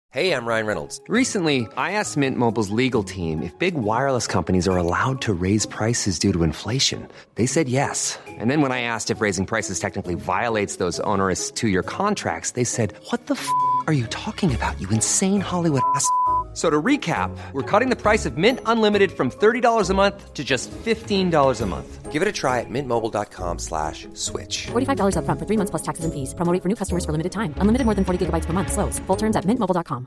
Hey, I'm Ryan Reynolds. Recently, I asked Mint Mobile's legal team if big wireless companies are allowed to raise prices due to inflation. They said yes. And then when I asked if raising prices technically violates those onerous two-year contracts, they said, "What the f*** are you talking about, you insane Hollywood ass?" So to recap, we're cutting the price of Mint Unlimited from $30 a month to just $15 a month. Give it a try at mintmobile.com/switch. $45 up front for 3 months plus taxes and fees. Promo rate for new customers for limited time. Unlimited more than 40 gigabytes per month. Slows full terms at mintmobile.com.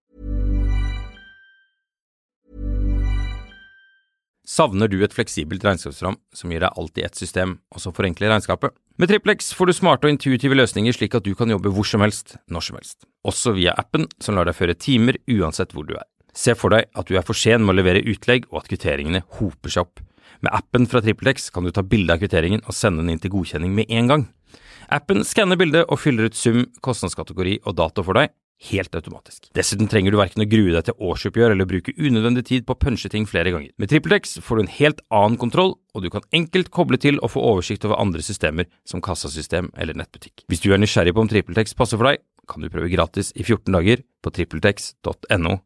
Savner du et fleksibelt regnskapsprogram som gir deg alt i ett system, og som forenkler regnskapet? Med Triplex får du smarte og intuitive løsninger slik at du kan jobbe hvor som helst, når som helst. Også via appen som lar deg føre timer uansett hvor du er. Se for deg at du er for sen med å levere utlegg og at kvitteringene hoper seg opp. Med appen fra Triplex kan du ta bilde av kvitteringen og sende den inn til godkjenning med en gang. Appen skanner bildet og fyller ut sum, kostnadskategori og dato for deg, helt automatisk. Dessuten trenger du hverken å grue deg til årsoppgjør eller bruke unødvendig tid på å punche ting flere ganger. Med TripleX får du en helt annen kontroll, og du kan enkelt koble til og få oversikt over andre systemer som kassasystem eller nettbutikk. Hvis du er nysgjerrig på om TripleX passer for deg, kan du prøve gratis i 14 dager på tripletex.no.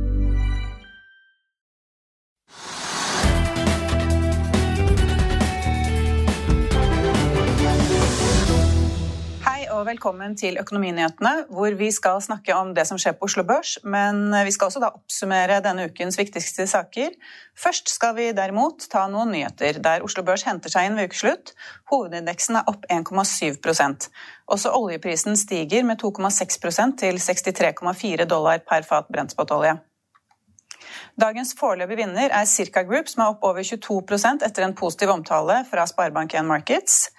Og velkommen til Økonominyhetene, hvor vi skal snakke om det som skjer på Oslo Børs, men vi skal også da oppsummere denne ukens viktigste saker. Først skal vi derimot ta noen nyheter, der Oslo Børs henter seg inn ved ukeslutt. Hovedindeksen er opp 1,7%. Også oljeprisen stiger med 2,6% til $63,4 per fat brentspotolje. Dagens foreløpige vinner er Circa Group, som er opp over 22% etter en positiv omtale fra Sparebank1 Markets.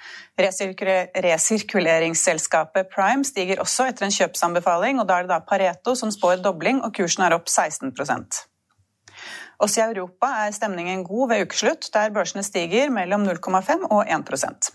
Resirkuleringsselskapet Prime stiger også etter en kjøpsanbefaling, og da er det da Pareto som spår dobling, og kursen er opp 16%. Også i Europa er stemningen god ved ukeslutt, der børsene stiger mellom 0,5 og 1%.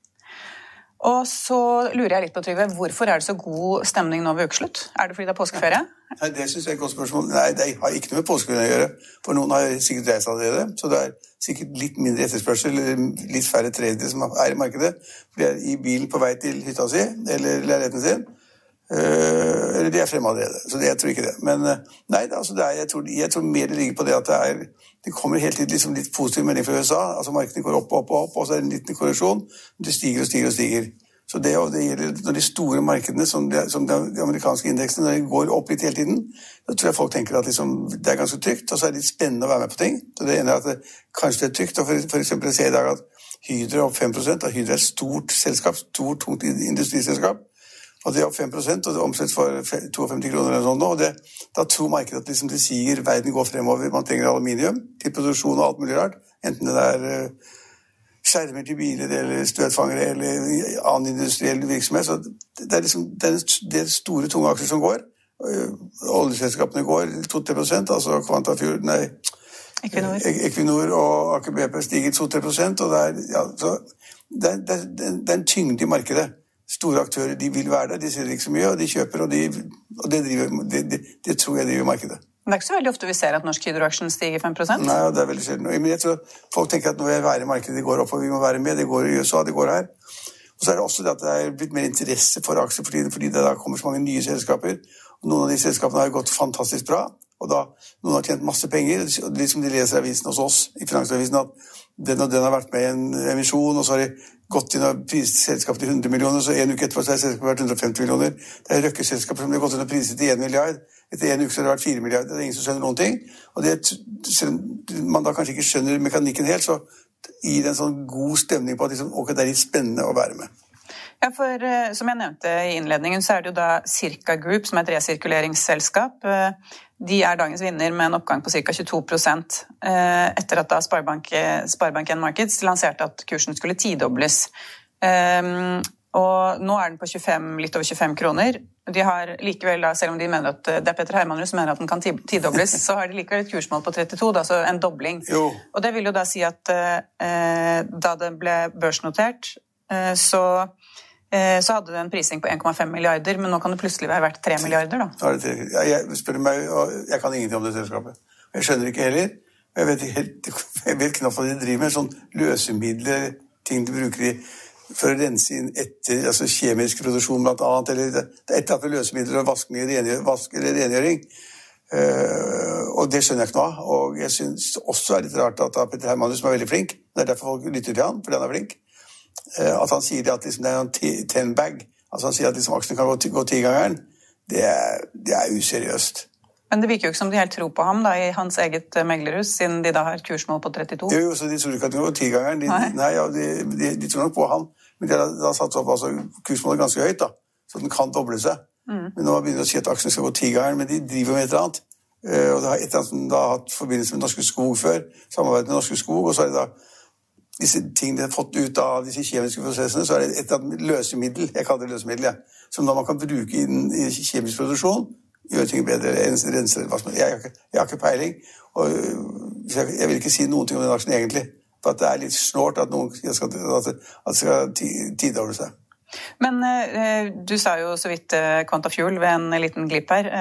Og så lurer jeg litt på, Trygve, hvorfor er det så god stemning nå ved ukeslutt? Er det fordi det er påskeferie? Nei, det synes jeg er et godt spørsmål. Nei, det har ikke noe med påskeferie å gjøre, for noen har sikkert reist allerede, så det er sikkert litt mindre etterspørsel, eller litt færre tradere som er i markedet, for de er i bilen på vei til hytta si, eller leiligheten sin, eller de er fremme allerede, så jeg tror ikke det. Men nei, altså jeg tror mer det ligger på det at det kommer helt tiden litt positiv melding fra USA, altså markedet går opp, og så er det en liten korreksjon, det stiger og stiger og stiger. Så det gjelder når de store markedene, som de amerikanske indeksene, når de går opp litt hele tiden, så tror jeg folk tenker at det er ganske trygt, og så er det litt spennende å være med på ting. Så det ene er at kanskje det er trygt, og for eksempel jeg ser i dag at Hydro er opp 5%, og Hydro er et stort selskap, stort, tungt industriselskap, og det er opp 5%, og det omsettes for 52 kroner eller sånn nå, og da tror markedet at det sier verden går fremover, man trenger aluminium til produksjon og alt mulig rart, enten det er skjermer til biler eller støtfangere eller annen industriell virksomhet, så det er det er store tunge aksjer som går. Oljeselskapene går 2-3%, altså Equinor og Aker BP stiger 2-3%, og det er en tyngde i markedet. Store aktører, de vil være der, de ser ikke så mye, og de kjøper, og det tror jeg driver markedet. Men det er ikke så veldig ofte vi ser at norsk Hydro-aksjen stiger 5%? Nei, det er veldig sjelden. Men jeg tror folk tenker at når vi er i markedet, det går opp, og vi må være med, det går i USA, det går her. Og så er det også det at det er blitt mer interesse for aksjer, fordi det da kommer så mange nye selskaper, og noen av de selskapene har gått fantastisk bra, og da noen har tjent masse penger, og de leser avisen hos oss, i Finansavisen, at den og den har vært med i en emisjon, og så har de gått inn og priset selskapet til 100 millioner, så en uke etterpå så har selskapet vært 150 millioner. Det er røkkeselskaper som har gått inn og priset til 1 milliard. Etter en uke så har det vært 4 milliarder. Det er ingen som skjønner noen ting. Og selv om man da kanskje ikke skjønner mekanikken helt, så gir det en sånn god stemning på at det er litt spennende å være med. Ja, for som jeg nevnte i innledningen, så er det jo da Circa Group, som er et resirkuleringsselskap. De er dagens vinner med en oppgang på ca. 22%, etter at da Sparebank1 Markets lanserte at kursen skulle tidobles. Og nå er den på litt over 25 kroner. De har likevel, da, selv om de mener at det er Petter Hermanrud som mener at den kan tidobles, så har de likevel et kursmål på 32, altså en dobling. Jo. Og det vil jo da si at da det ble børsnotert, så hadde det en prising på 1,5 milliarder, men nå kan det plutselig være verdt 3 milliarder da. Jeg spør meg, og jeg kan ingenting om det selskapet. Jeg skjønner ikke heller. Jeg vet knapt hva de driver med, sånn løsemidler, ting de bruker i for å rense inn etter altså kjemisk produksjon blant annet, eller det et eller annet løsemidler og vask eller rengjøring. Og det skjønner jeg ikke noe av. Og jeg synes også litt rart at Peter Hermanus, som veldig flink, det derfor folk lytter til han, fordi han flink, at han sier at liksom, det en 10-bag, altså han sier at liksom, aksjen kan gå 10-gangeren, det useriøst. Men det virker jo ikke som de helt tror på ham da, i hans eget meglerhus, siden de da har kursmål på 32. Jo, så de tror ikke at det går 10-gangeren. De tror nok på han, men de har satt opp altså, kursmålet ganske høyt, da, så den kan doble seg. Men nå begynner de å si at aksjen skal gå 10-gangeren, men de driver med et eller annet. Og det har et eller annet som da har hatt forbindelse med Norske Skog før, samarbeid med Norske Skog, og så er det da disse tingene de har fått ut av disse kjemiske prosessene, så er det et eller annet løsemiddel, jeg kaller det løsemiddel, som da man kan bruke i kjemisk produksjon, gjør ting bedre, renser, jeg har ikke peiling, og jeg vil ikke si noen ting om den aksjen egentlig, for at det litt snårt at det skal tidoble seg. Men du sa jo så vidt Quantafuel ved en liten glipp her.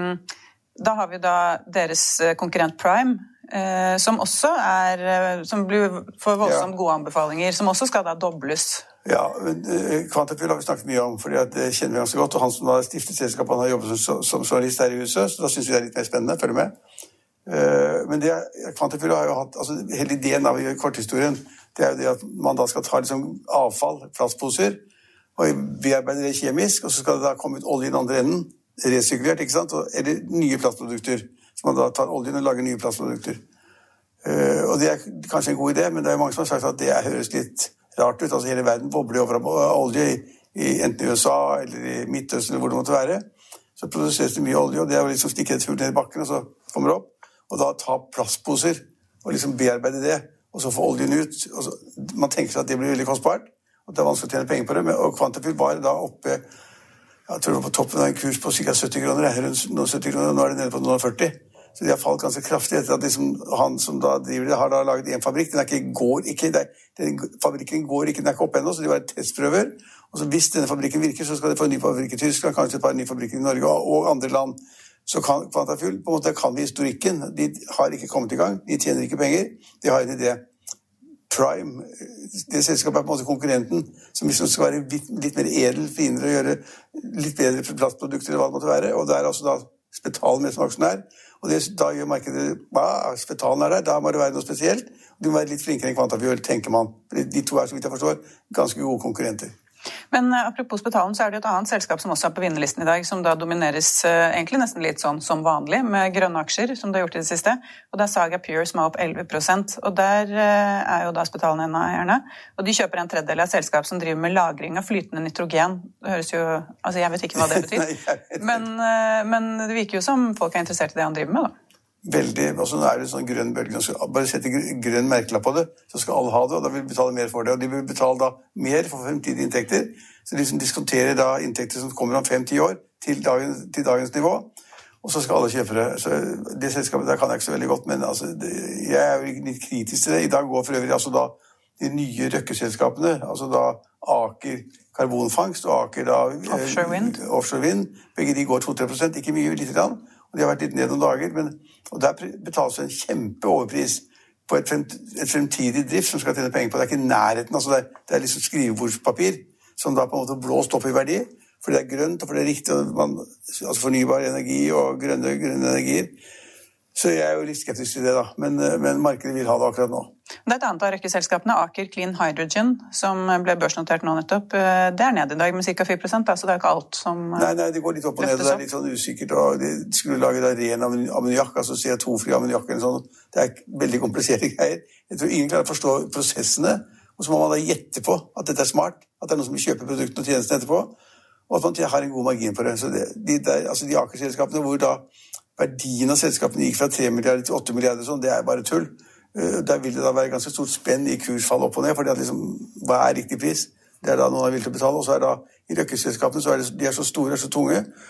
Da har vi da deres konkurrent Prime, som også som blir for voldsomt gode anbefalinger, som også skal da dobles. Ja, Quantafuel har vi snakket mye om, fordi det kjenner vi ganske godt, og han som har stiftet selskapet, han har jobbet som journalist her i huset, så da synes vi det litt mer spennende, følg med. Men Quantafuel har jo hatt, altså hele ideen av korthistorien, det jo det at man da skal ta liksom avfall, plastposer, og bearbeide det kjemisk, og så skal det da komme ut olje i den andre enden, resirkulert, ikke sant? Eller nye plastprodukter, så man da tar oljen og lager nye plastprodukter. Og det kanskje en god idé, men det jo mange som har sagt at det høres litt rart ut, altså hele verden bobler over av olje enten i USA eller i Midtøsten eller hvor det måtte være. Så produseres det mye olje, og det jo liksom stikke et hull ned i bakken, og så kommer det opp, og da ta plastposer og liksom bearbeide det, og så få oljen ut. Og så, man tenker seg at det blir veldig kostbart, og det vanskelig å tjene penger på det, og Quantafuel var da oppe, jeg tror det var på toppen av en kurs på ca. 70 kroner, rundt noen 70 kroner, og nå det nede på noen 40. Så de har falt ganske kraftig etter at liksom, han som da driver det, har da laget en fabrikk. Fabrikken går ikke, den ikke opp ennå, så de var testprøver. Og så hvis denne fabrikken virker, så skal de få en ny fabrikk i Tyskland, kanskje et par nye fabrikker i Norge og andre land. Så Quantafuel, på en måte kan vi historikken. De har ikke kommet i gang, de tjener ikke penger, de har en idé. Prime, det selskapet på en måte konkurrenten, som liksom skal være litt mer edel, finere, og gjøre litt bedre plastprodukter enn hva det måtte være, og det altså da Spetalen med som aksjonær, og da gjør markedet, Spetalen der, da må det være noe spesielt, og de må være litt flinkere enn Quantafuel, tenker man. De to så vidt jeg forstår, ganske gode konkurrenter. Men apropos Spetalen, så det et annet selskap som også på vinnerlisten i dag, som da domineres egentlig nesten litt sånn som vanlig, med grønne aksjer, som det har gjort i det siste. Og det Saga Pure som opp 11%, og der jo da Spetalen en av eierne. Og de kjøper en tredjedel av selskap som driver med lagring av flytende nitrogen. Det høres jo, altså jeg vet ikke hva det betyr, men det virker jo som folk interessert i det han driver med da. Veldig, og så det sånn grønn bølge, bare sette grønn merkelapp på det, så skal alle ha det, og da vil de betale mer for det, og de vil betale da mer for fremtidige inntekter, så de som diskonterer da inntekter som kommer om 5-10 år til dagens nivå, og så skal alle kjøpe det. Så det selskapet der kan jeg ikke så veldig godt, men altså, jeg jo litt kritisk til det. I dag går for øvrig altså da de nye røkkeselskapene, altså da Aker karbonfangst og Aker da offshore wind, begge de går 2-3%, ikke mye, litt grann. Og de har vært litt ned noen dager, og der betales en kjempeoverpris på et fremtidig drift som skal tjene penger på. Det ikke nærheten, altså det liksom skrivebordspapir som da på en måte blåst opp i verdi, for det grønt, og for det riktig, altså fornybar energi og grønne energier. Så jeg jo litt skeptisk til det da, men markedet vil ha det akkurat nå. Det et annet av røkkeselskapene, Aker Clean Hydrogen, som ble børsnotert nå nettopp, det ned i dag med ca. 4%, da, så det ikke alt som Nei, det går litt opp og ned, og det litt sånn usikkert, og de skulle lage da ren ammoniakk, altså CO2-fri ammoniakk eller sånn. Det veldig kompliserte greier. Jeg tror ingen klarer å forstå prosessene, og så må man da gjette på at dette smart, at det noen som vil kjøpe produktene og tjenestene etterpå, og at man har en god margin på det. Så de Aker-selskapene hvor da verdien av selskapene gikk fra 3 milliarder til 8 milliarder, sånn, det bare tull. Der vil det da være ganske stort spenn i kursfall opp og ned, fordi at liksom, hva riktig pris? Det da noen har vildt å betale, og så da i røkkeselskapene så de så store og så tunge,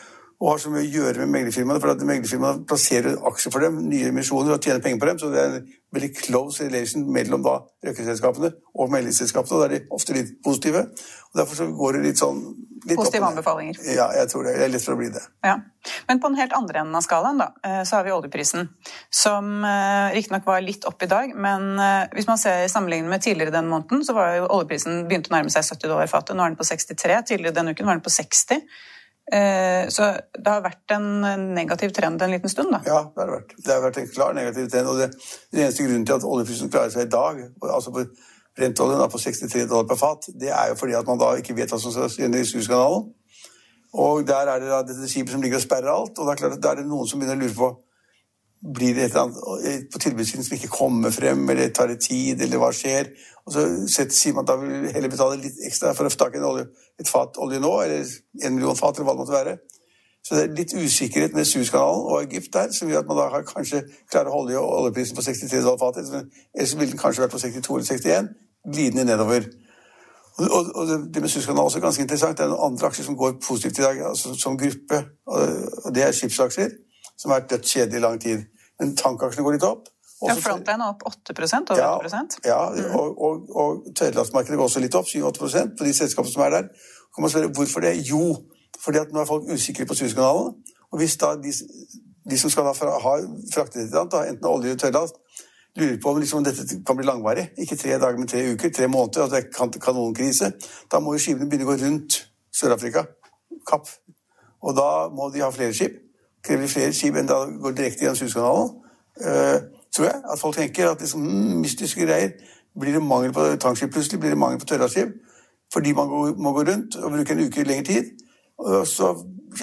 og har så mye å gjøre med meglerfirmaene, for at meglerfirmaene plasserer aksjer for dem, nye emisjoner og tjener penger på dem, så det er en veldig close relation mellom da røkkeselskapene og meglerselskapene, og da er de ofte litt positive, og derfor så går det litt sånn... Positive anbefalinger. Ja, jeg tror det er lett for å bli det. Ja, men på den helt andre enden av skalaen da, så har vi oljeprisen, som riktignok var litt opp i dag, men hvis man ser sammenlignet med tidligere den måneden, så var jo oljeprisen begynt å nærme seg $70 fatet, nå er den på 63, tidligere denne uken var den på 60, så det har vært en negativ trend en liten stund da. Ja, det har vært en klar negativ trend, og det eneste grunnen til at oljeprisen klarer seg i dag, altså på brentoljen på $63 per fat, det er jo fordi at man da ikke vet hva som skal skje i Suezkanalen, og der er det da dette skipet som ligger og sperrer alt, og det er klart at der er det noen som begynner å lure på, blir det et eller annet på tilbudssiden som ikke kommer frem, eller tar det tid, eller hva skjer, og så sier man at da vil heller betale litt ekstra for å få tak i et fat olje nå, eller 1 million fat, eller hva det måtte være. Så det er litt usikkerhet med Suezkanalen og Egypt der, som gjør at man da har kanskje klarer å holde oljeprisen på $63 fatet, ellers ville den kanskje vært på 62 eller 61, glidende nedover. Og det med Suezkanalen er også ganske interessant, det er noen andre aksjer som går positivt i dag, altså som gruppe, og det er skipsaksjer, som har vært dødt kjedelig i lang tid. Men tankaksjene går litt opp. Ja, Frontline er opp 8%, over 8%. Ja, og tørrlastmarkedet går også litt opp, 7-8% på de selskapene som er der. Kan man spørre, hvorfor det? Jo, fordi at nå er folk usikre på Suezkanalen, og hvis da de som skal ha fraktet et eller annet, enten olje eller tørrlast, lurer på om liksom dette kan bli langvarig, ikke 3 dager, men 3 uker, 3 måneder, altså det er kanonkrise, da må jo skipene begynne å gå rundt Sør-Afrika, Kapp, og da må de ha flere skip, krever flere skip enn da går direkte gjennom Suezkanalen, tror jeg, at folk tenker at liksom, mystiske greier, blir det mangel på tankskip plutselig, blir det mangel på tørrlastskip, fordi man må gå rundt og bruke en uke lengre tid, og så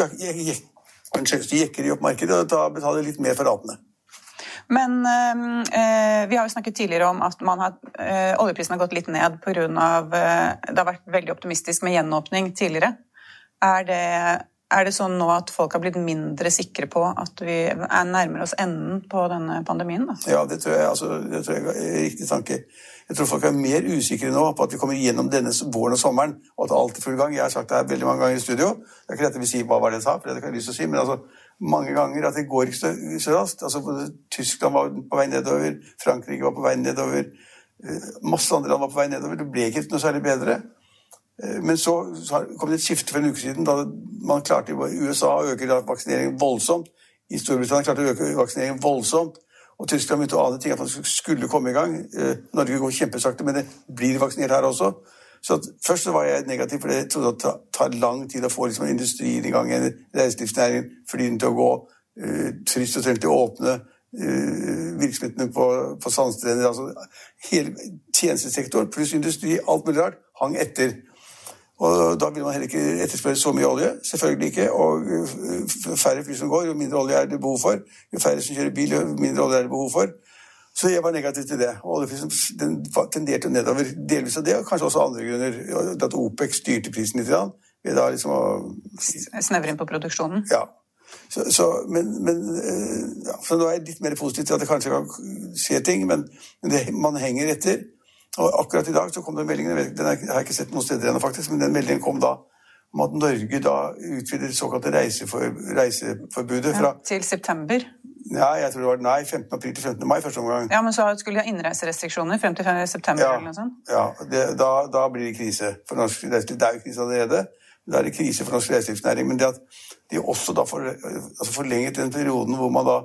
jekker de opp markedet og da betaler litt mer for ratene. Men vi har jo snakket tidligere om at oljeprisen har gått litt ned på grunn av, det har vært veldig optimistisk med gjenåpning tidligere. Er det sånn nå at folk har blitt mindre sikre på at vi er nærmere oss enden på denne pandemien? Da? Ja, det tror jeg er riktig tanke. Jeg tror folk er mer usikre nå på at vi kommer gjennom denne våren og sommeren, og at alt er full gang. Jeg har sagt det her veldig mange ganger i studio. Det er ikke dette vi sier hva var det jeg sa, for det kan jeg lyst til å si, men altså mange ganger at det går ikke så raskt. Altså Tyskland var på vei nedover, Frankrike var på vei nedover, masse andre land var på vei nedover. Det ble ikke noe særlig bedre. Men så kom det et skifte for en uke siden, da man klarte i USA å øke vaksineringen voldsomt. I Storbritannia klarte å øke vaksineringen voldsomt, og Tyskland begynte å ane ting at man skulle komme i gang. Norge går kjempesakte, men det blir vaksinert her også. Så først så var jeg negativ, for jeg trodde at det tar lang tid å få liksom, industrien i gang, en reiselivsnæring, fordi den til å gå trist og trengt til å åpne virksomhetene på sandstrender, altså hele tjenestesektoren pluss industri, alt mulig rart, hang etter. Og da vil man heller ikke etterspørre så mye olje, selvfølgelig ikke, og færre fly som går, jo mindre olje er det behov for, jo færre som kjører bil, jo mindre olje er det behov for. Så jeg var negativ til det, og oljeprisen den tenderte nedover delvis av det, og kanskje også andre grunner, at OPEC styrte prisen litt, ved da liksom å... Snevre inn på produksjonen? Ja. Så nå er jeg litt mer positiv til at det kanskje kan skje ting, men man henger etter. Og akkurat i dag så kom det en melding, den har jeg ikke sett noen steder ennå faktisk, men den meldingen kom da om at Norge da utvider såkalte reiseforbudet fra... Ja, til september? Ja, jeg tror det var 15. april til 15. mai første omgang. Ja, men så skulle de ha innreiserestriktioner frem til september eller noe sånt? Ja, da blir det krise for norsk reiselivsnæring. Det er jo krise allerede, da er det krise for norsk reiselivsnæring, men det at de også da forlenget den perioden hvor man da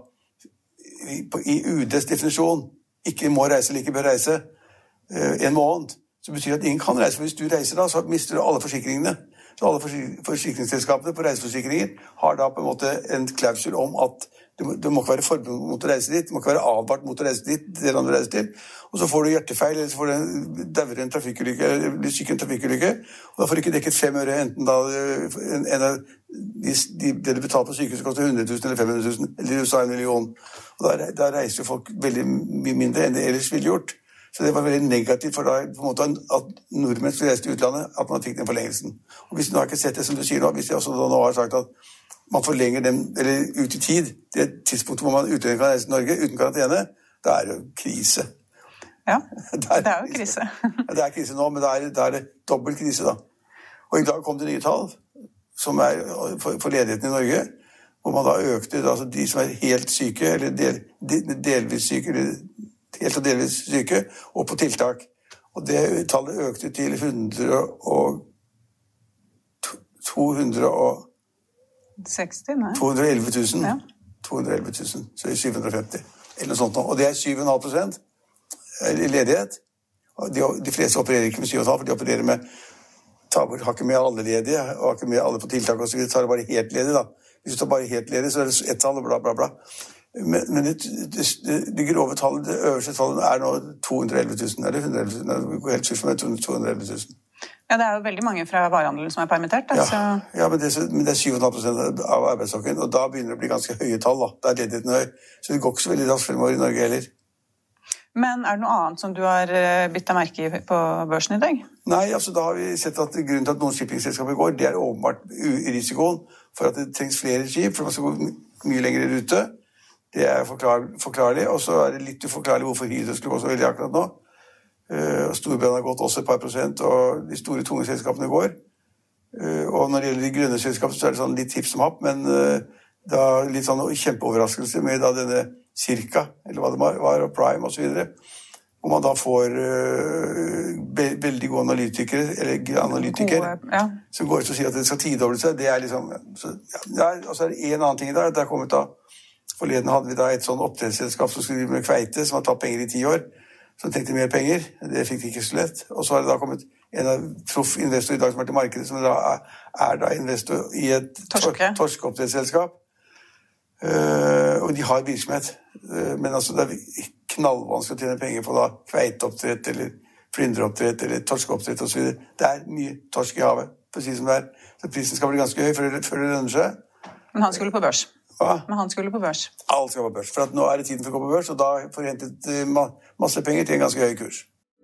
i UDs definisjon ikke må reise eller ikke bør reise en måned, så betyr det at ingen kan reise, for hvis du reiser da, så mister du alle forsikringene. Så alle forsikringsselskapene på reiseforsikringer har da på en måte en klausul om at det må ikke være forbud mot å reise dit, det må ikke være advart mot å reise dit, det land du reiser til, og så får du hjertefeil, eller så får du dauer en trafikkulykke, eller blir syk en trafikkulykke, og da får du ikke dekket 5 øre, enten da det du betaler på sykehuset koster 100 000 eller 500 000, eller i USA 1 million, og da reiser jo folk veldig mye mindre enn det ellers ville gjort. Så det var veldig negativt for da, på en måte, at nordmenn skulle reise til utlandet, at man fikk den forlengelsen. Og hvis du har ikke sett det som du sier nå, hvis jeg også nå har sagt at man forlenger dem, eller ut i tid, det tidspunktet hvor man utlending kan reise til Norge uten karantene, da er det jo krise. Ja, det er jo krise. Det er krise nå, men da er det dobbelt krise da. Og i dag kom det nye tall, som er for ledigheten i Norge, hvor man da økte altså de som helt syke, eller delvis syke, eller helt og delvis syke, og på tiltak. Og det tallet økte til 211 000. Ja. 211 000, så er 750, eller noe sånt. Og det 7,5% ledighet. De fleste opererer ikke med 7,5%, for de opererer med, har ikke med alle ledige, og har ikke med alle på tiltak, og så tar det bare helt ledige da. Hvis du tar bare helt ledig, så er det ett tall, bla, bla, bla. Men det grove tallet, det øverste tallet nå 211 000, eller 111 000, det går helt sykt for meg, 211 000. Ja, det jo veldig mange fra varehandelen som permittert. Altså. Ja, men det 7,5% av arbeidsstokken, og da begynner det å bli ganske høye tall, da. Da ledigheten høy. Så det går ikke så veldig raskt fremover i Norge heller. Men det noe annet som du har bitt deg merke i på børsen i dag? Nei, altså da har vi sett at grunnen til at noen shippingselskaper går, det åpenbart risikoen for at det trengs flere skip, for man skal gå mye lenger i rute. Det forklarlig, og så det litt uforklarlig hvorfor Hydro skulle gå så veldig akkurat nå. Storbrann har gått også et par prosent, og de store tunge selskapene går. Og når det gjelder de grønne selskapene, så det sånn litt tips som happ, men da litt sånn kjempeoverraskelse med da denne Cirka, eller hva det var, og Prime og så videre, hvor man da får veldig gode analytikere, som går ut og sier at det skal tidoble seg. Det liksom, og så det en annen ting i dag, det kommet da, forleden hadde vi da et sånn oppdrettsselskap som skulle drive med kveite, som har tatt penger i 10 år, som tenkte mer penger, det fikk de ikke så lett. Og så har det da kommet en av proff investor i dag som til markedet, som da da investor i et torskeoppdrettsselskap. Og de har virksomhet, men altså det knallvanskelig å tjene penger på da kveiteoppdrett, eller flyndreoppdrett, eller torskeoppdrett og så videre. Det mye torsk i havet, for å si som det så prisen skal bli ganske høy før det lønner seg. Men han skulle på børs. Hva? Men han skulle på børs. Alt skal på børs, for at nå det tiden for å gå på børs, og da får jeg hentet masse penger til en ganske høy kurs.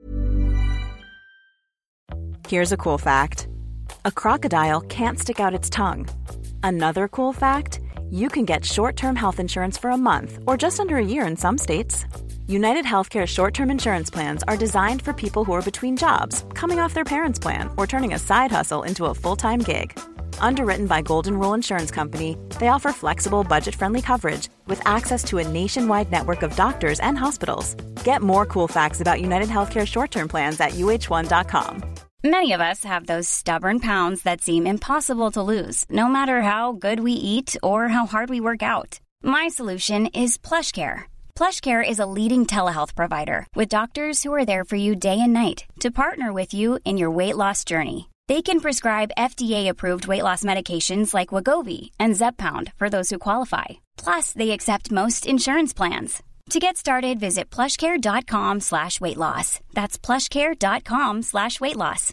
Here's a cool fact. A crocodile can't stick out its tongue. Another cool fact, you can get short-term health insurance for a month or just under a year in some states. United Healthcare short-term insurance plans are designed for people who are between jobs, coming off their parents' plan, or turning a side hustle into a full-time gig. Underwritten by Golden Rule Insurance Company, they offer flexible, budget-friendly coverage with access to a nationwide network of doctors and hospitals. Get more cool facts about United Healthcare short-term plans at uh1.com. Many of us have those stubborn pounds that seem impossible to lose, no matter how good we eat or how hard we work out. My solution is PlushCare. PlushCare is a leading telehealth provider with doctors who are there for you day and night to partner with you in your weight loss journey. They can prescribe FDA-approved weight loss medications like Wegovy and Zepbound for those who qualify. Plus, they accept most insurance plans. To get started, visit plushcare.com/weightloss. That's plushcare.com/weightloss.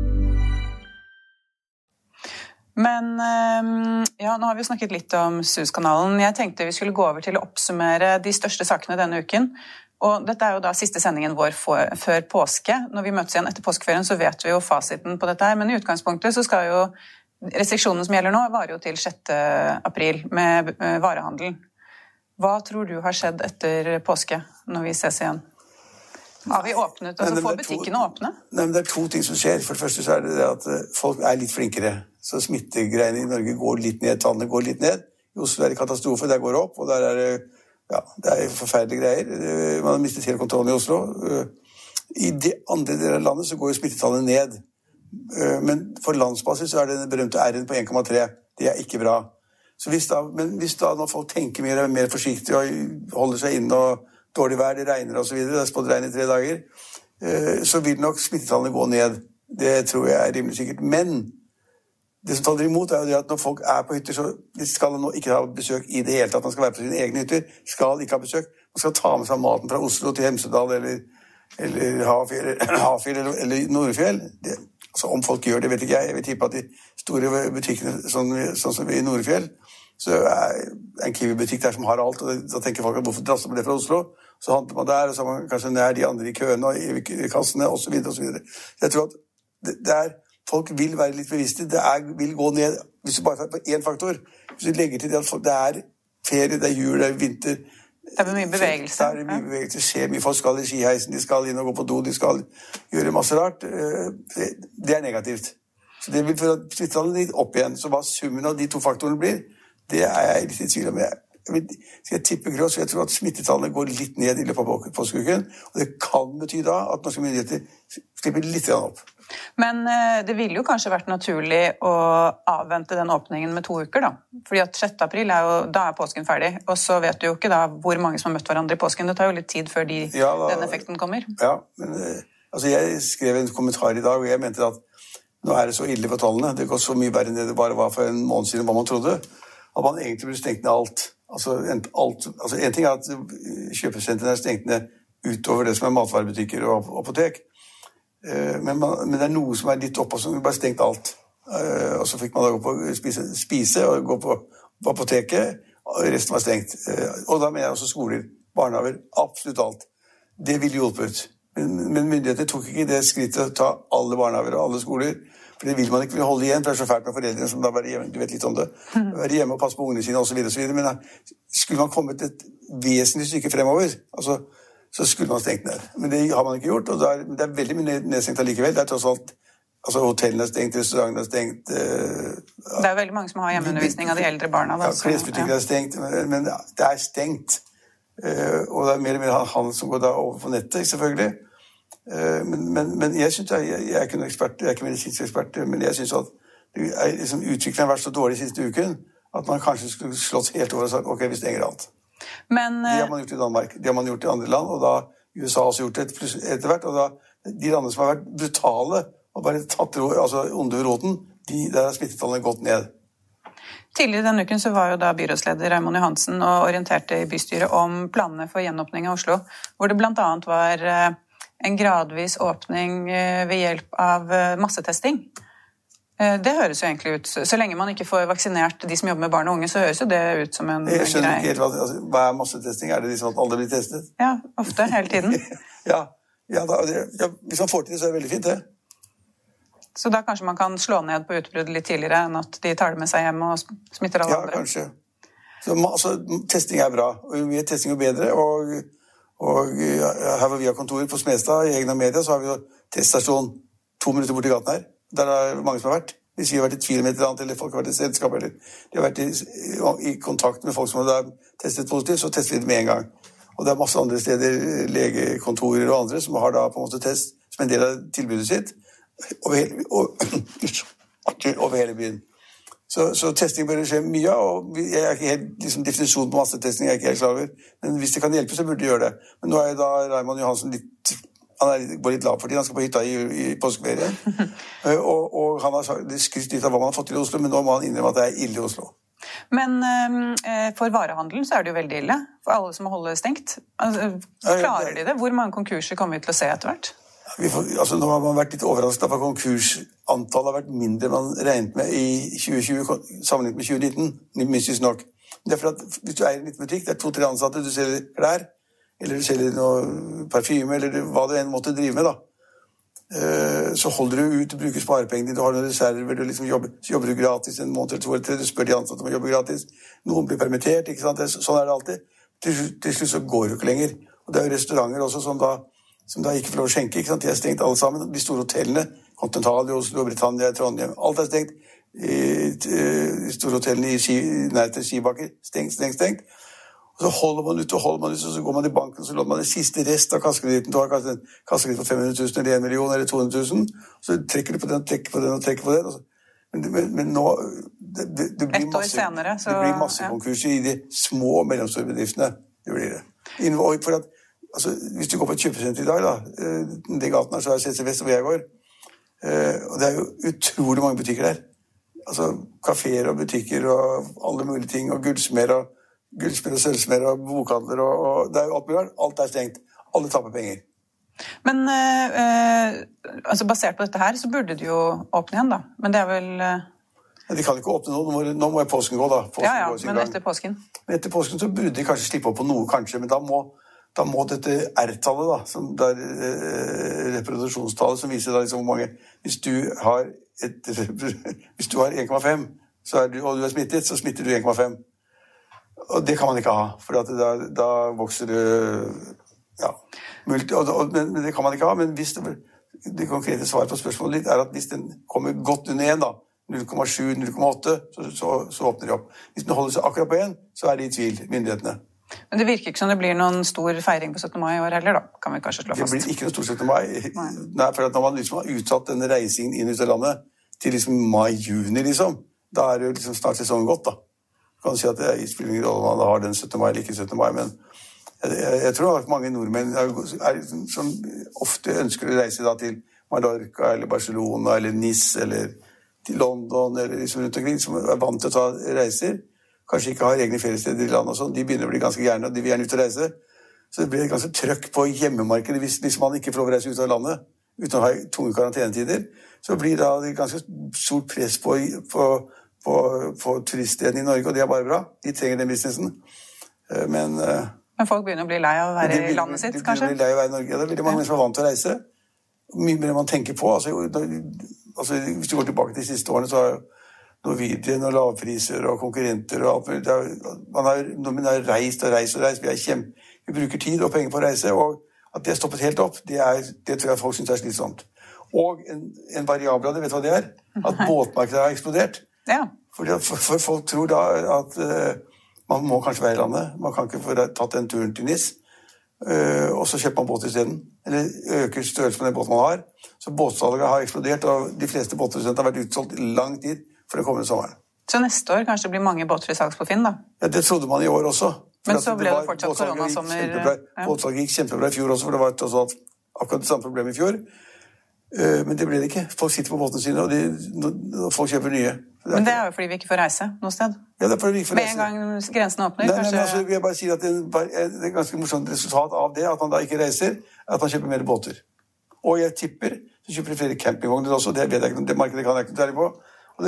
Men ja, nå har vi snakket litt om Suezkanalen. Jeg tenkte vi skulle gå over til å oppsummere de største sakene denne uken. Og dette jo da siste sendingen vår før påske. Når vi møtes igjen etter påskeferien, så vet vi jo fasiten på dette her. Men i utgangspunktet så skal jo restriksjonene som gjelder nå, varer jo til 6. april med varehandel. Hva tror du har skjedd etter påske, når vi ses igjen? Har vi åpnet, altså får butikkene åpne? Nei, men det 2 ting som skjer. For det første så det at folk litt flinkere. Så smittegreiene i Norge går litt ned, tallene går litt ned. I Oslo det katastrofe, der går det opp, og der det, ja, det forferdelige greier. Man har mistet hele kontrollen i Oslo. I de andre deler av landet så går jo smittetallene ned. Men for landsbasis så det den berømte R-en på 1,3. Det ikke bra. Så hvis da når folk tenker mer forsiktig og holder seg inne og dårlig vær, det regner og så videre, det spådd regn i 3 dager, så vil nok smittetallene gå ned. Det tror jeg rimelig sikkert. Men det som taler imot jo det at når folk på hytter, så de skal nå ikke ha besøk i det hele tatt. Man skal være på sine egne hytter, skal ikke ha besøk. Man skal ta med seg maten fra Oslo til Hemsedal eller Hafjell eller Nordfjell. Altså om folk gjør det, vet ikke jeg. Jeg vil tippe at de store butikkene, sånn som i Nordfjell, så en Kiwi-butikk der som har alt, og da tenker folk at hvorfor drasser man det fra Oslo? Så handler man der, og så er man kanskje nær de andre i køene og i kassene, og så videre, og så videre. Jeg tror at folk vil være litt bevisste, det vil gå ned, hvis du bare tar på en faktor, hvis du legger til det at det ferie, det jul, det vinter, det mye bevegelse. Det mye bevegelse, det skjer mye, folk skal i skiheisen, de skal inn og gå på do, de skal gjøre masse rart, det negativt. Så det vil få smittetallene litt opp igjen, så hva summen av de 2 faktorene blir, Det jeg litt I tvil om. Jeg tipper grått, så jeg tror at smittetallene går litt ned I løpet av påskeuken, og det kan bety da at norske myndigheter slipper litt opp. Men det ville jo kanskje vært naturlig å avvente den åpningen med 2 uker da, fordi at 6. april da påsken ferdig, og så vet du jo ikke da hvor mange som har møtt hverandre I påsken. Det tar jo litt tid før den effekten kommer. Ja, men altså jeg skrev en kommentar I dag, og jeg mente at nå det så ille på tallene, det går så mye verre enn det bare var for en måned siden hva man trodde, at man egentlig burde stengt ned alt. Altså en ting at kjøpesentrene stengt ned utover det som matvarebutikker og apotek, men det noe som litt oppe, som bare stengt alt. Og så fikk man da gå på spise og gå på apoteket, og resten var stengt. Og da mener jeg også skoler, barnehaver, absolutt alt. Det ville hjulpet. Men myndigheter tok ikke det skrittet å ta alle barnehaver og alle skoler, for det vil man ikke holde igjen, for det så fælt med foreldrene som da være hjemme, du vet litt om det, være hjemme og passe på ungene sine og så videre, men skulle man kommet et vesentlig stykke fremover, altså så skulle man stengt ned. Men det har man ikke gjort, og det veldig mye nedstengt allikevel. Det tross alt, altså hotellene stengt, restaurantene stengt. Det veldig mange som har hjemmeundervisning av de eldre barna. Da, ja, klesbutikker stengt, men det stengt. Og det mer og mer handel som går da over på nettet, selvfølgelig. Men jeg synes, jeg ikke noen ekspert, jeg ikke medisinsk ekspert, men jeg synes at liksom, utviklingen har vært så dårlig siste uken, at man kanskje skulle slått helt over og sagt, ok, vi stenger alt. Men, det har man gjort I Danmark, det har man gjort I andre land, og da USA har også gjort det etter hvert, og da de landene som har vært brutale og bare tatt onde roten, der har smittetallene gått ned. Tidligere denne uken så var jo da byrådsleder Raymond Johansen og orienterte I bystyret om planene for gjenåpning av Oslo, hvor det blant annet var en gradvis åpning ved hjelp av massetesting. Det høres jo egentlig ut, så lenge man ikke får vaksinert de som jobber med barn og unge, så høres jo det ut som en greie. Jeg skjønner ikke helt hva massetesting? Det liksom at alle blir testet? Ja, ofte, hele tiden. Hvis man får til det, så det veldig fint det. Så da kanskje man kan slå ned på utbruddet litt tidligere enn at de tar det med seg hjem og smitter alle andre? Ja, kanskje. Så testing bra, og jo mer testing jo bedre, og her hvor vi har kontorer på Smestad, I Egna Media, så har vi jo teststasjon 2 minutter bort I gaten her. Der det mange som har vært. Hvis vi har vært I tvil med et eller annet, eller folk har vært I selskap, eller de har vært I kontakt med folk som har testet positivt, så tester vi det med en gang. Og det masse andre steder, legekontorer og andre, som har da på en måte test som en del av tilbudet sitt, over hele byen. Så testing bør skje mye, og jeg ikke helt liksom, definisjon på massetesting, jeg ikke helt klar over. Men hvis det kan hjelpe, så burde de gjøre det. Men nå da Raymond Johansen går litt lav for tiden, han skal på hytta I påskeferien. og han har skrytt litt av hva man har fått til I Oslo, men nå må han innrømme at det ille I Oslo. Men for varehandelen så det jo veldig ille, for alle som må holde stengt. Klarer de det? Hvor mange konkurser kommer vi til å se etter hvert? Nå har man vært litt overrasket for konkursantallet har vært mindre enn man regnet med I 2020 sammenlignet med 2019, mystisk nok. Det for at hvis du I en liten butikk, det 2-3 ansatte, du selger klær, eller du selger noe parfyme, eller hva du enn måtte drive med, da. Så holder du ut, du bruker sparepenger, du har noen reserver, du liksom jobber du gratis en måned eller 2 eller 3, du spør de ansatte om å jobbe gratis, noen blir permittert, ikke sant? Sånn det alltid. Til slutt så går du ikke lenger. Og det jo restauranter også som da ikke får lov å skjenke, ikke sant? De stengt alle sammen. De store hotellene, Continental I Oslo, Britannia, Trondheim, alt stengt. De store hotellene I nær til Skibakker, stengt. Og så holder man ut, og så går man I banken, så låner man det siste rest av kassekreditten. Du har kanskje en kassekreditt på 500 000, eller 1 million, eller 200 000. Så trekker du på den, trekker på den, og trekker på den. Men nå, det blir masse konkurser I de små og mellomstore bedriftene. Det blir det. For at, hvis du går på et kjøpesenter I dag, da, de gaten her, så CC Vest hvor jeg går, og det jo utrolig mange butikker der. Kaféer og butikker og alle mulige ting, og gullsmer og sølvsmer og bokhandler, og det jo alt mulig. Alt stengt. Alle tapper penger. Men basert på dette her, så burde det jo åpne igjen, da. Men det vel... De kan ikke åpne noe. Nå må påsken gå, da. Men etter påsken? Men etter påsken så burde de kanskje slippe opp på noe, kanskje, men da må dette R-tallet, da, som reproduksjonstallet, som viser da liksom hvor mange... Hvis du har 1,5, og du smittet, så smitter du 1,5. Og det kan man ikke ha, for da vokser det, men det kan man ikke ha, men hvis det konkrete svaret på spørsmålet ditt at hvis den kommer godt under 1, da, 0,7, 0,8, så åpner de opp. Hvis den holder seg akkurat på 1, så de I tvil, myndighetene. Men det virker ikke som det blir noen stor feiring på 17. mai I år heller, da, kan vi kanskje slå fast. Det blir ikke noen stor 17. mai. Nei, for når man liksom har utsatt denne reisingen inn ut av landet til liksom mai-juni, liksom, da det jo liksom snart sesongen gått, da. Man kan si at det spiller ingen rolle om man har den 17. mai eller ikke 17. mai, men jeg tror at mange nordmenn som ofte ønsker å reise da til Mallorca eller Barcelona eller Nice eller til London eller liksom rundt omkring, som vant til å ta reiser, kanskje ikke har egne feriesteder I landet og sånn, de begynner å bli ganske gjerne, og de vil gjerne ut å reise. Så det blir et ganske trøkk på hjemmemarkedet hvis man ikke får lov å reise ut av landet, uten å ha tunge karantenetider. Så blir da det ganske stort press på turiststedene I Norge, og det bare bra. De trenger den businessen. Men folk begynner å bli lei av å være I landet sitt, kanskje? De begynner å bli lei av å være I Norge. Ja, det veldig mange som vant til å reise. Mye mer man tenker på. Altså, hvis du går tilbake til de siste årene, så har Norwegian og lavpriser og konkurrenter og alt mulig. Nordmenn har reist og reist og reist. Vi bruker tid og penger på å reise, og at det har stoppet helt opp, det tror jeg folk synes slitsomt. Og en variabel av det, vet du hva det At båtmarkedet har eksplodert. Ja. For folk tror da at man må kanskje være I landet. Man kan ikke få tatt den turen til Nice, og så kjøper man båt I stedet. Eller øker størrelsen på den båten man har. Så båtsalget har eksplodert, og de fleste båtprodusenter har vært utsolgt I lang tid for den kommende sommeren. Så neste år kanskje blir mange båter I salgs på Finn, da? Ja, det trodde man I år også. Men så ble det fortsatt koronasommer. Båtsalget gikk kjempebra I fjor også, for det var akkurat det samme problem I fjor. Men det ble det ikke. Folk sitter på båtene sine, og folk kjøper nye. Men det jo fordi vi ikke får reise noe sted. Ja, det fordi vi ikke får reise. Med en gang grensen åpner, kanskje... Nei, altså, jeg bare sier at det ganske morsomt resultat av det, at man da ikke reiser, at man kjøper mer båter. Og jeg tipper, så kjøper de flere campingvogner også, det vet jeg ikke, det markedet kan jeg ikke tære på.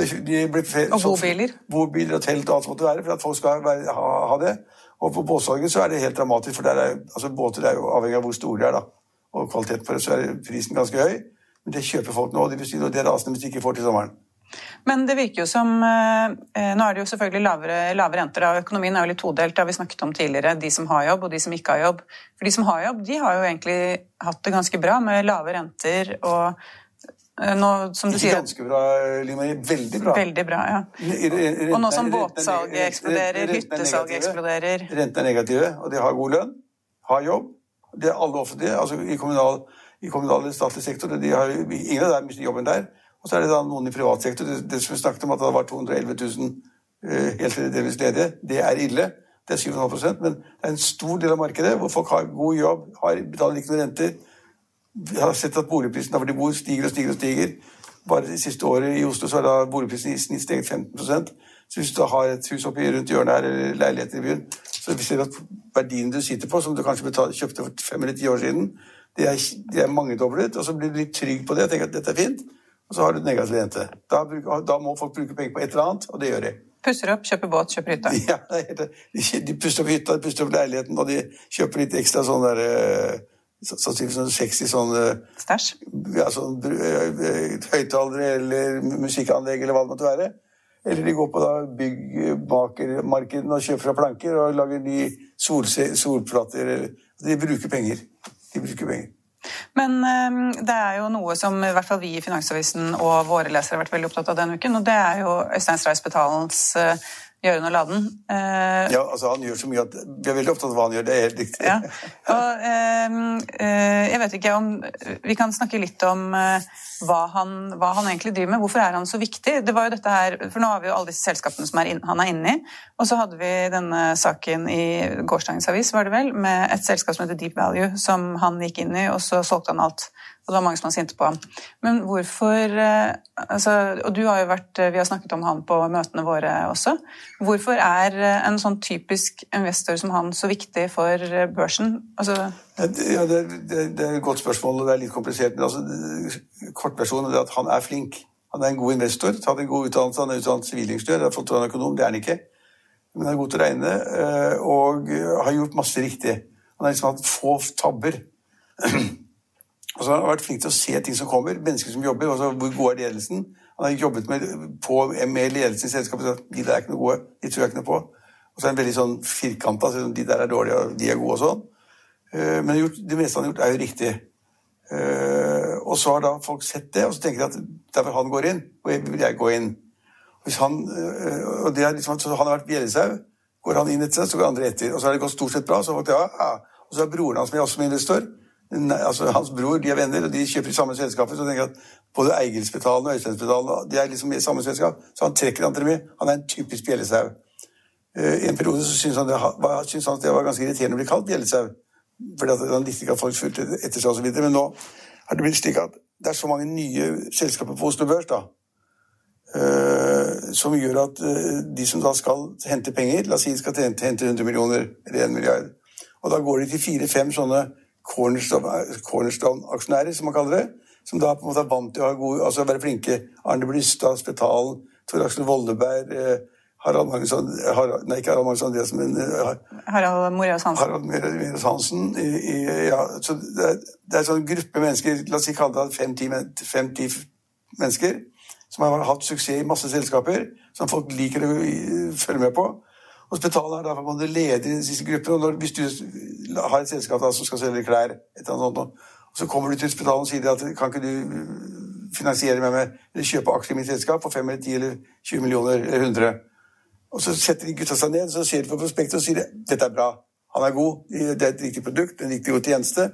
Og bobiler. Bobiler og telt og alt som måtte være, for at folk skal ha det. Og på båtsalget så det helt dramatisk, for båter jo avhengig av hvor store de da. Og kvaliteten på det, så prisen ganske høy. Men det kjøper folk nå, og det rasende hvis de ikke får til sommeren. Men det virker jo som, nå det jo selvfølgelig lave renter, og økonomien jo litt todelt, det har vi snakket om tidligere, de som har jobb og de som ikke har jobb. For de som har jobb, de har jo egentlig hatt det ganske bra med lave renter, og nå, som du sier... Ikke ganske bra, Limer, veldig bra. Veldig bra, ja. Og nå som båtsalget eksploderer, hyttesalget eksploderer... Renten negative, og de har god lønn, har jobb, det alle offentlige, altså I kommunal statlig sektor, ingen av dem mister jobben der. Og så det da noen I privat sektor. Det som vi snakket om at det var 211 000 helt delvis ledige, det ille. Det 7,5%, men det en stor del av markedet hvor folk har god jobb, betaler ikke noen renter. Vi har sett at boligprisen der hvor de bor stiger og stiger og stiger. Bare det siste året I Oslo så da boligprisen I snitt steget 15%. Så hvis du har et hus oppe rundt hjørnet her, eller leiligheter I byen, så vi ser at verdien du sitter på, som du kanskje kjøpte for 5 eller 10 år siden, det mangedoblet, og så blir du litt trygg på det, og tenker at dette fint, og så har du negativ rente. Da må folk bruke penger på et eller annet, og det gjør de. Pusser opp, kjøper båt, kjøper hytta. Ja, de pusser opp hytta, de pusser opp leiligheten, og de kjøper litt ekstra sånn der, sånn sexy sånn... Stæsj? Ja, sånn høyttalere eller musikkanlegg eller hva det måtte være. Eller de går på da byggmarkedet og kjøper fra planker og lager de solplatter. De bruker penger. Men det jo noe som I hvert fall vi I Finansavisen og våre lesere har vært veldig opptatt av denne uken, og det jo Øystein Stray-Spetalen Gjøren og Laden. Ja, altså han gjør så mye at vi veldig opptatt av hva han gjør, det helt riktig. Ja, og jeg vet ikke om vi kan snakke litt om hva han egentlig driver med, hvorfor han så viktig? Det var jo dette her, for nå har vi jo alle disse selskapene som han inne I, og så hadde vi denne saken I gårsdagens avis, var det vel, med et selskap som heter Deep Value, som han gikk inn I, og så solgte han alt. Og det var mange som var sinte på ham. Men hvorfor, og du har jo vi har snakket om han på møtene våre også, hvorfor en sånn typisk investor som han så viktig for børsen? Altså... Ja, det et godt spørsmål, og det litt komplisert, men altså, kortversjonen at han flink. Han en god investor, tatt en god utdannelse, han utdannet sivilingeniør, har fått en økonom, det han ikke. Men han god til å regne, og har gjort masse riktig. Han har liksom hatt få tabber. Altså, han har vært flink til å se ting som kommer, mennesker som jobber, altså hvor god ledelsen. Han har jobbet med ledelsen I selskapet, de der ikke noe gode, de tror jeg ikke noe på. Og så han veldig sånn firkantet, så de der dårlige, og de gode og sånn. Men det meste han har gjort jo riktig. Og så har da folk sett det, og så tenker de at derfor han går inn, og vil jeg gå inn. Hvis han, og det liksom, så han har vært bjellesau, går han inn et sted, så går andre etter. Og så har det gått stort sett bra, så har folk, ja. Og så er broren hans med også som investor. Altså hans bror, de er venner, og de kjøper i samme selskapet, så tenker jeg at både Eigilspetalen og Øysteinsbetalen, de er liksom i samme selskap, så han trekker andre med. Han er en typisk bjellesau. I en periode så synes han at det var ganske irriterende å bli kalt bjellesau, fordi han likte ikke at folk fulgte etter seg og så videre, men nå har det blitt slik at det er så mange nye selskaper på Oslo Børs da, som gjør at de som da skal hente penger, la oss si de skal hente 100 millioner eller 1 milliard, og da går de til 4-5 sånne cornerstone-aksjonærer, som man kaller det, som da på en måte er vant til å ha gode, altså være flinke. Arne Blystad, Spetalen, Tor Aksel Volleberg, Harald Magnusson, ikke Harald Magnusson, men Harald Moraas Hansen. Harald Moraas Hansen, ja, så det er sånn gruppe mennesker, la oss si kalle det 5-10 mennesker, som har hatt suksess i masse selskaper, som folk liker å følge med på. Og Spetalen er derfor man leder i disse gruppene, og hvis du har et selskap da, som skal selge klær, et eller annet sånt, og så kommer du til Spetalen og sier at kan ikke du finansiere meg med, eller kjøpe aksjer i mitt selskap for 5 eller 10 eller 20 millioner eller 100. Og så setter de gutta seg ned, så ser de på prospektet og sier dette er bra, han er god, det er et riktig produkt, en riktig god tjeneste,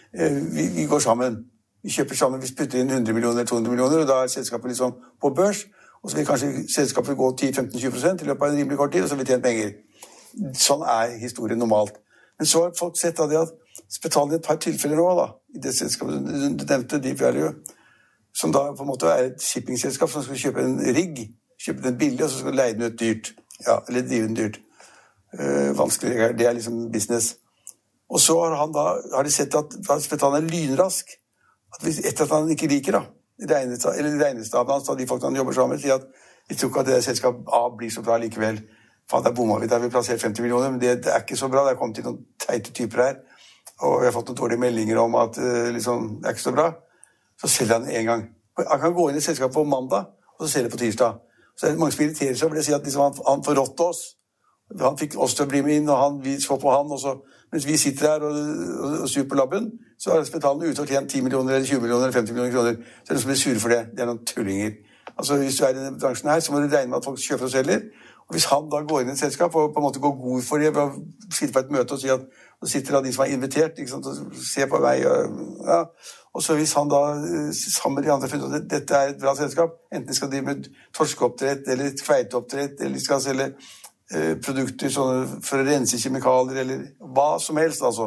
vi går sammen, vi kjøper sammen, vi putter inn 100 millioner, 200 millioner, og da er selskapet liksom på børs, og så vil kanskje selskapet gå 10-15-20% i løpet av en rimelig kort tid, og så vil tjene penger. Sånn er historien normalt. Men så har folk sett av det at Spetalen i et par tilfeller nå, da, i det selskapet du nevnte, Deep Value, som da på en måte er et shippingselskap som skal kjøpe en rigg, kjøpe den billig, og så skal leie den ut dyrt. Ja, eller drive den dyrt. Vanskelig, det er liksom business. Og så har de sett at Spetalen er lynrask, at etter at han ikke liker da, regnestaben hans, de folk han jobber sammen med, sier at vi tror ikke at det selskap A blir så bra likevel. Faen, der bommer vi, der vi plassert 50 millioner, men det er ikke så bra, det er kommet til noen teite typer her, og vi har fått noen dårlige meldinger om at liksom, det er ikke så bra. Så selger han en gang. Han kan gå inn i selskapet på mandag, og så selger på tirsdag. Så er det mange som irriterer seg, for det sier at liksom, han forrådte oss. Han fikk oss til å bli med inn, og vi så på han, og så, mens vi sitter her og sur på labben, så har Spetalen ute og tjent 10 millioner, eller 20 millioner, eller 50 millioner kroner. Så er det noen som blir sure for det. Det er noen tullinger. Altså, hvis du er i denne bransjen her, så må du regne med at folk kjøper og selger. Og hvis han da går inn i et selskap og på en måte går god for det, ved å sitte på et møte og si at nå sitter da de som er invitert, ikke sant, og ser på meg, ja. Og så hvis han da sammen med de andre finner at dette er et bra selskap, enten de skal drive med torskeoppdrett, eller kveiteoppdrett, eller de skal selge produkter sånne for å rense kjemikalier, eller hva som helst, altså.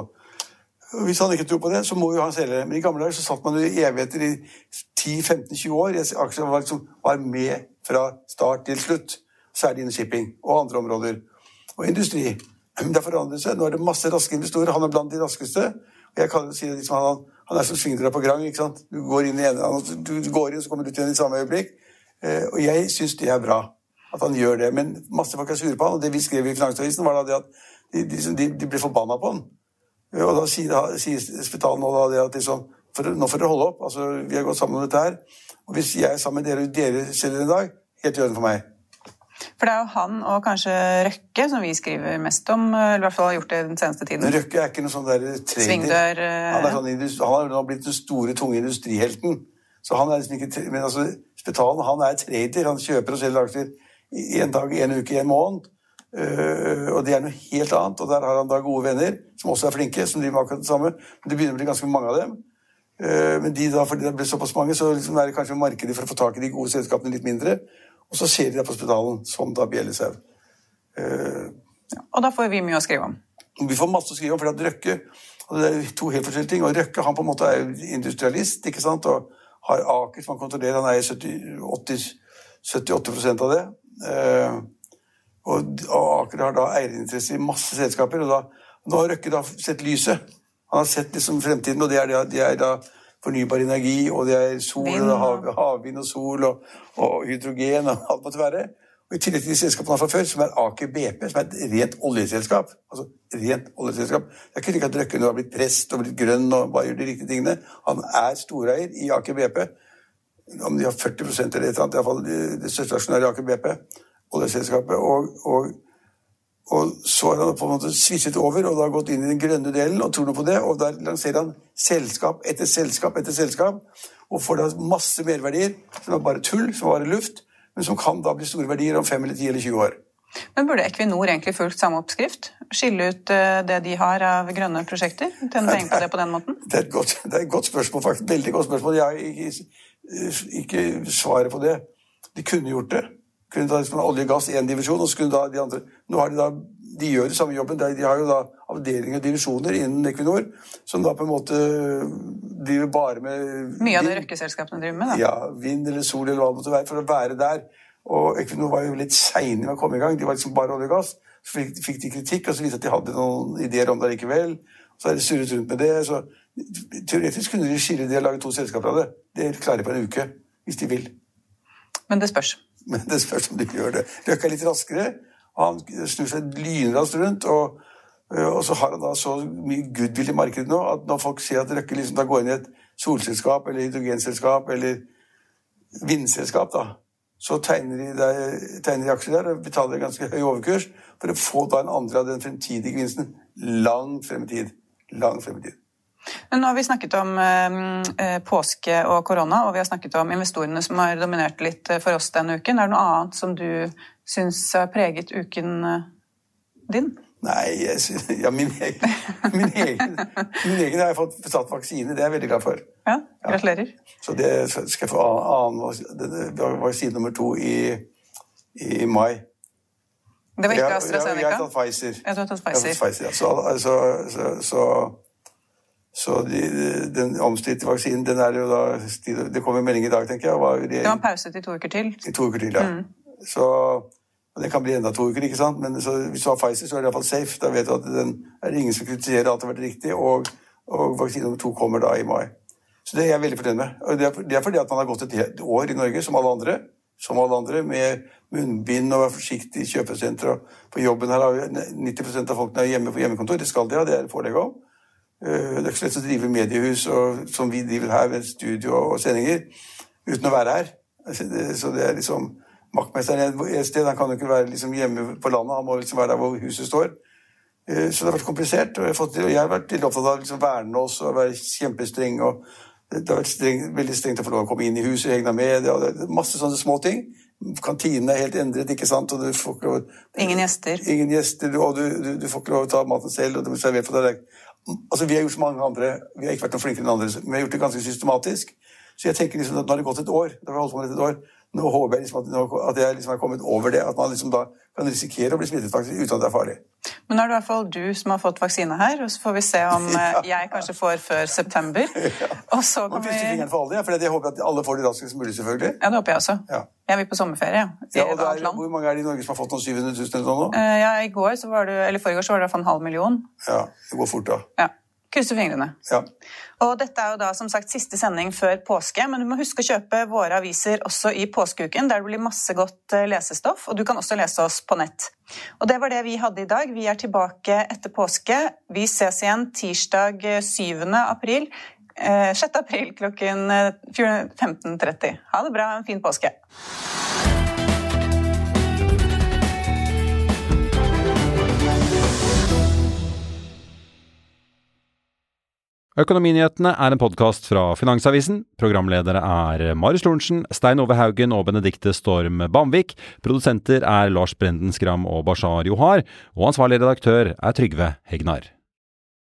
Og hvis han ikke tror på det, så må jo han selge. Men i gamle dager så satt man jo i evigheter i 10-15-20 år, aksjer var med fra start til slutt, særlig innen shipping og andre områder, og industri. Men det har forandret seg. Nå er det masse raske investorer, han er blant de raskeste, og jeg kan si det liksom, han er som svingdra på grang, ikke sant? Du går inn i en, du går inn, så kommer du til en i samme øyeblikk, og jeg synes det er bra at han gjør det, men masse folk er sure på han, og det vi skrev i Finansavisen var da det at de ble forbannet på han. Og da sier Spetalen nå da det at liksom, nå får dere holde opp, altså vi har gått sammen om dette her, og hvis jeg er sammen med dere selger en dag, helt i orden for meg. For det er jo han og kanskje Røkke som vi skriver mest om, eller i hvert fall har gjort det den seneste tiden. Men Røkke er ikke noe sånn der trader. Svingdør. Han har nå blitt den store, tunge industrihelten, så han er liksom ikke, men altså Spetalen, han er trader, han kjøper og selger aksjer i en dag, en uke, en måned, og det er noe helt annet, og der har han da gode venner, som også er flinke, som driver med akkurat det samme, men det begynner å bli ganske mange av dem, men de da, fordi det blir såpass mange, så liksom er det kanskje markedet for å få tak i de gode selskapene litt mindre, og så ser de det på Spetalen, som da bjellesau. Og da får vi mye å skrive om. Vi får masse å skrive om, for at Røkke, og det er to helt forskjellige ting, og Røkke, han på en måte er industrialist, ikke sant, og har Aker som han kontrollerer, han er i 78% av det, og Aker har da eierinteresse i masse selskaper, og nå har Røkke da sett lyset. Han har sett liksom fremtiden, og det er da fornybar energi, og det er sol, og havvind og sol, og hydrogen, og alt måtte være. Og i tillegg til de selskapene han har fra før, som er Aker BP, som er et rent oljeselskap. Altså, rent oljeselskap. Det er ikke slik at Røkke nå har blitt prest og blitt grønn og bare gjør de riktige tingene. Han er storeier i Aker BP. Om de har 40% eller et eller annet, i hvert fall det største aksjonæret i Aker BP, oljeselskapet, og så har han på en måte svisset over, og da har gått inn i den grønne delen, og tror noe på det, og der lanserer han selskap etter selskap etter selskap, og får da masse merverdier, som er bare tull, som er bare luft, men som kan da bli store verdier om 5 eller 10 eller 20 år. Men burde Equinor egentlig fulgt samme oppskrift? Skille ut det de har av grønne prosjekter? Tjene penger på det på den måten? Det er et godt spørsmål, faktisk. Veldig godt spørsmål. Jeg har ikke svaret på det. De kunne gjort det. Kunne da liksom olje og gass i en divisjon, og så kunne da de andre... Nå har de gjør det samme jobben. De har jo da avdelinger og divisjoner innen Equinor, som da på en måte driver bare med... Mye av det røkkeselskapene driver med, da. Ja, vind eller sol eller hva det måtte være, for å være der. Og Equinor var jo litt senere med å komme i gang. De var liksom bare olje og gass. Så fikk de kritikk, og så viste at de hadde noen ideer om det likevel. Så er det surret rundt med det. Så teoretisk kunne de skille det og lage 2 selskaper av det. Det klarer de på en uke, hvis de vil. Men det spørs. Men det spørs om de gjør det. Røkke er litt raskere, og han snur seg lynraskt rundt, og så har han da så mye goodwill i markedet nå, at når folk sier at Røkke liksom da går inn i et solselskap, eller hydrogenselskap, eller vindselskap da, så tegner de aksjer der og betaler ganske høy overkurs for å få da en andre av den fremtidige gevinsten langt frem i tid. Men nå har vi snakket om påske og korona, og vi har snakket om investorene som har dominert litt for oss denne uken. Er det noe annet som du synes har preget uken din? Nei, min egen har jeg fått satt vaksine, det er jeg veldig glad for. Ja, gratulerer. Så det skal jeg få annen vaksine nummer 2 i mai. Det var ikke AstraZeneca? Jeg har tatt Pfizer. Ja, du har tatt Pfizer. Ja. Så den omstridte vaksinen, den er jo da, det kommer en melding i dag, tenker jeg. Det var pause til 2 uker til. I 2 uker til, ja. Så det kan bli enda 2 uker, ikke sant? Men hvis du har Pfizer, så er det i hvert fall safe. Da vet du at den er ingen som kritiserer at det har vært riktig, og vaksine nummer 2 kommer da i mai. Så det er jeg veldig fornøyd med. Og det er fordi at man har gått et helt år i Norge, som alle andre, med munnbind og være forsiktig i kjøpesenter. Og på jobben her har 90% av folkene hjemme på hjemmekontor. Det skal de ha, det er forelegg om. Det er ikke slett å drive mediehus, som vi driver her med studio og sendinger, uten å være her. Så det er liksom... Maktmesteren et sted, han kan jo ikke være liksom hjemme på landet, han må liksom være der hvor huset står. Så det har vært komplisert, og jeg har vært litt opptatt av liksom verne oss og være kjempestreng, og det har vært veldig strengt å få lov å komme inn i huset, egnet med, det er masse sånne små ting. Kantinen er helt endret, ikke sant, og du får ikke lov... Ingen gjester, og du får ikke lov å ta maten selv, og det blir servert for deg. Altså, vi har gjort så mange andre, vi har ikke vært noen flinkere enn andre, men vi har gjort det ganske systematisk. Så jeg tenker liksom at nå har det gått et år, da har vi holdt på med et år. Nå håper jeg liksom at jeg liksom har kommet over det, at man liksom da kan risikere å bli smittet faktisk uten at det er farlig. Men nå er det i hvert fall du som har fått vaksine her, og så får vi se om jeg kanskje får før september. Og så kan vi... krysser fingeren for alle, for jeg håper at alle får det raskest mulig, selvfølgelig. Ja, det håper jeg også. Ja. Jeg vil på sommerferie, ja. Hvor mange er det i Norge som har fått noen 700 000 eller noe nå? Ja, i går, eller forrige år, så var det i hvert fall 500 000. Ja, det går fort da. Ja. Krysser fingrene. Ja. Og dette er jo da som sagt siste sending før påske, men du må huske å kjøpe våre aviser også i påskeuken, der det blir masse godt lesestoff, og du kan også lese oss på nett. Og det var det vi hadde i dag. Vi er tilbake etter påske. Vi ses igjen tirsdag 7. april, 6. april klokken 15:30. Ha det bra, en fin påske. Økonominyhetene er en podcast fra Finansavisen. Programledere er Marius Lorentzen, Stein Ove Haugen og Benedikte Storm Bamvik. Produsenter er Lars Brenden Skram og Bashar Johar. Og ansvarlig redaktør er Trygve Hegnar.